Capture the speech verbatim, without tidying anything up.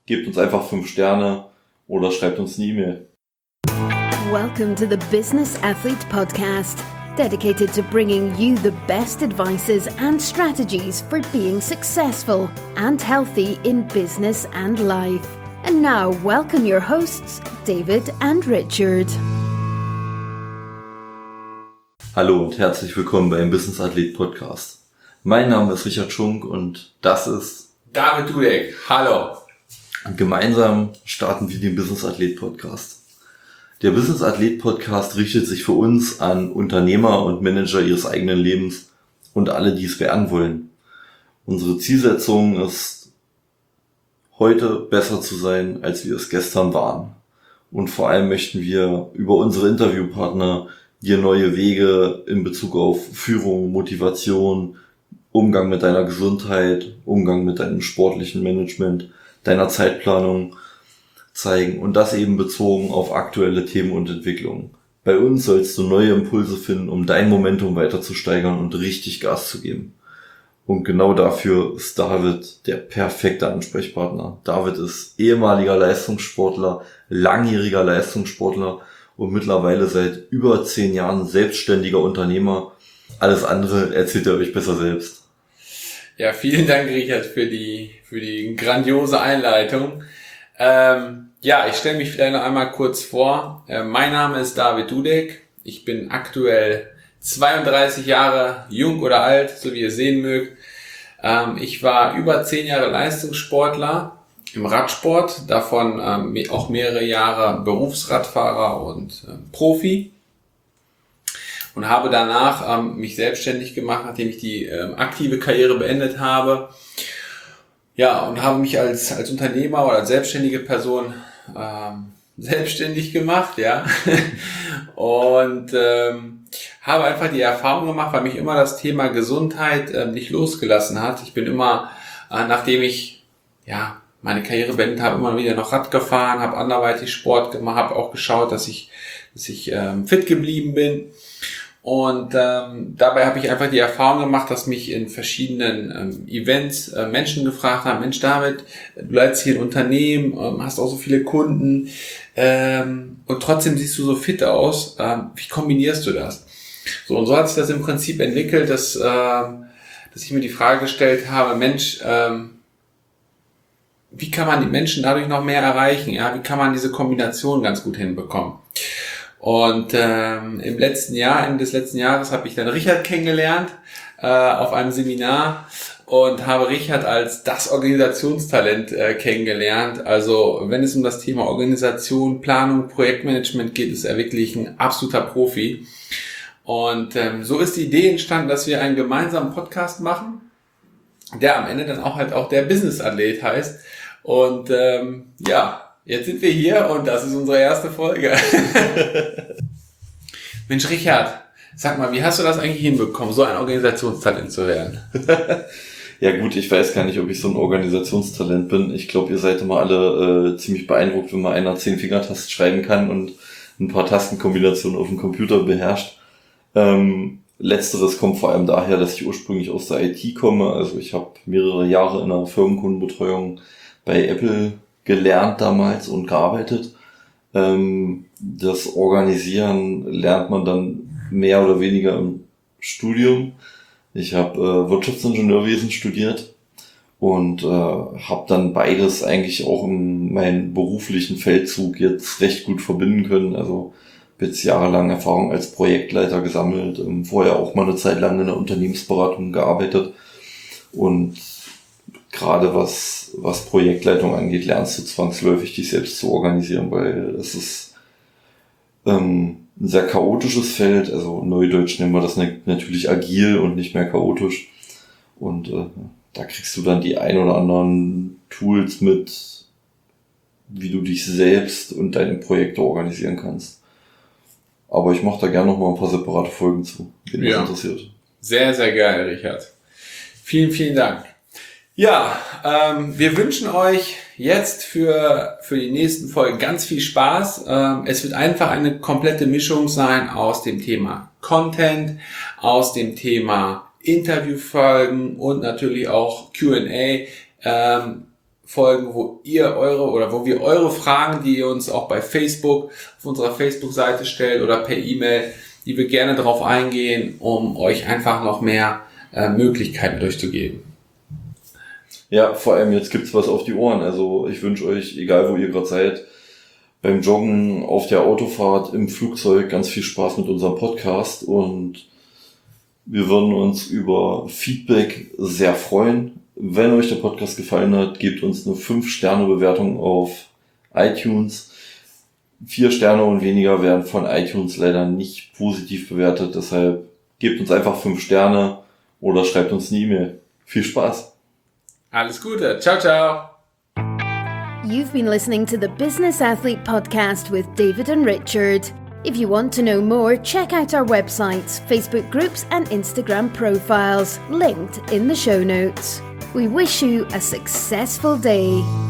gebt uns einfach fünf Sterne oder schreibt uns eine E-Mail. Welcome to the Business Athlete Podcast, dedicated to bringing you the best advices and strategies for being successful and healthy in business and life. And now, welcome your hosts, David and Richard. Hallo und herzlich willkommen beim Business Athlete Podcast. Mein Name ist Richard Schunk und das ist David Dudek. Hallo. Gemeinsam starten wir den Business Athlete Podcast. Der Business Athlete Podcast richtet sich für uns an Unternehmer und Manager ihres eigenen Lebens und alle, die es werden wollen. Unsere Zielsetzung ist, heute besser zu sein, als wir es gestern waren. Und vor allem möchten wir über unsere Interviewpartner dir neue Wege in Bezug auf Führung, Motivation, Umgang mit deiner Gesundheit, Umgang mit deinem sportlichen Management, deiner Zeitplanung zeigen und das eben bezogen auf aktuelle Themen und Entwicklungen. Bei uns sollst du neue Impulse finden, um dein Momentum weiter zu steigern und richtig Gas zu geben. Und genau dafür ist David der perfekte Ansprechpartner. David ist ehemaliger Leistungssportler, langjähriger Leistungssportler und mittlerweile seit über zehn Jahren selbstständiger Unternehmer. Alles andere erzählt er euch besser selbst. Ja, vielen Dank, Richard, für die für die grandiose Einleitung. Ähm, ja, ich stelle mich vielleicht noch einmal kurz vor. Äh, mein Name ist David Dudek. Ich bin aktuell zweiunddreißig Jahre jung oder alt, so wie ihr sehen mögt. Ähm, ich war über zehn Jahre Leistungssportler im Radsport, davon ähm, auch mehrere Jahre Berufsradfahrer und ähm, Profi. Und habe danach ähm, mich selbstständig gemacht, nachdem ich die ähm, aktive Karriere beendet habe. Ja, und habe mich als als Unternehmer oder als selbstständige Person ähm, selbstständig gemacht, ja. und ähm, habe einfach die Erfahrung gemacht, weil mich immer das Thema Gesundheit ähm, nicht losgelassen hat. Ich bin immer, äh, nachdem ich ja meine Karriere beendet habe, immer wieder noch Rad gefahren, habe anderweitig Sport gemacht, habe auch geschaut, dass ich dass ich ähm, fit geblieben bin. Und ähm, dabei habe ich einfach die Erfahrung gemacht, dass mich in verschiedenen ähm, Events äh, Menschen gefragt haben, Mensch David, du leitest hier ein Unternehmen, ähm, hast auch so viele Kunden ähm, und trotzdem siehst du so fit aus. Ähm, wie kombinierst du das? So, und so hat sich das im Prinzip entwickelt, dass, ähm, dass ich mir die Frage gestellt habe, Mensch, ähm, wie kann man die Menschen dadurch noch mehr erreichen? Ja, wie kann man diese Kombination ganz gut hinbekommen? Und ähm, im letzten Jahr, Ende des letzten Jahres, habe ich dann Richard kennengelernt äh, auf einem Seminar und habe Richard als das Organisationstalent äh, kennengelernt. Also wenn es um das Thema Organisation, Planung, Projektmanagement geht, ist er wirklich ein absoluter Profi. Und ähm, so ist die Idee entstanden, dass wir einen gemeinsamen Podcast machen, der am Ende dann auch halt auch der Business Athlet heißt. Und ähm, ja, jetzt sind wir hier und das ist unsere erste Folge. Mensch, Richard, sag mal, wie hast du das eigentlich hinbekommen, so ein Organisationstalent zu werden? Ja gut, ich weiß gar nicht, ob ich so ein Organisationstalent bin. Ich glaube, ihr seid immer alle äh, ziemlich beeindruckt, wenn mal einer zehn Fingertasten schreiben kann und ein paar Tastenkombinationen auf dem Computer beherrscht. Ähm, Letzteres kommt vor allem daher, dass ich ursprünglich aus der I T komme. Also ich habe mehrere Jahre in einer Firmenkundenbetreuung bei Apple gelernt damals und gearbeitet. Ähm, das Organisieren lernt man dann mehr oder weniger im Studium. Ich habe äh, Wirtschaftsingenieurwesen studiert und äh, habe dann beides eigentlich auch in meinem beruflichen Feldzug jetzt recht gut verbinden können. Also jetzt jahrelang Erfahrung als Projektleiter gesammelt, ähm, vorher auch mal eine Zeit lang in der Unternehmensberatung gearbeitet und gerade was was Projektleitung angeht, lernst du zwangsläufig, dich selbst zu organisieren, weil es ist ähm, ein sehr chaotisches Feld, also neudeutsch nennen wir das natürlich agil und nicht mehr chaotisch. Und äh, da kriegst du dann die ein oder anderen Tools mit, wie du dich selbst und deine Projekte organisieren kannst. Aber ich mache da gerne noch mal ein paar separate Folgen zu, wenn ja. das interessiert. Sehr, sehr geil, Richard. Vielen, vielen Dank. Ja, ähm, wir wünschen euch jetzt für für die nächsten Folgen ganz viel Spaß. Ähm, es wird einfach eine komplette Mischung sein aus dem Thema Content, aus dem Thema Interviewfolgen und natürlich auch Q and A. Ähm, Folgen, wo ihr eure oder wo wir eure Fragen, die ihr uns auch bei Facebook auf unserer Facebook-Seite stellt oder per E-Mail, die wir gerne darauf eingehen, um euch einfach noch mehr äh, Möglichkeiten durchzugeben. Ja, vor allem jetzt gibt's was auf die Ohren. Also ich wünsche euch, egal wo ihr gerade seid, beim Joggen, auf der Autofahrt, im Flugzeug ganz viel Spaß mit unserem Podcast und wir würden uns über Feedback sehr freuen. Wenn euch der Podcast gefallen hat, gebt uns eine fünf Sterne Bewertung auf iTunes. vier Sterne und weniger werden von iTunes leider nicht positiv bewertet. Deshalb gebt uns einfach fünf Sterne oder schreibt uns eine E-Mail. Viel Spaß. Alles Gute. Ciao, ciao. You've been listening to the Business Athlete Podcast with David and Richard. If you want to know more, check out our websites, Facebook groups and Instagram profiles, linked in the show notes. We wish you a successful day.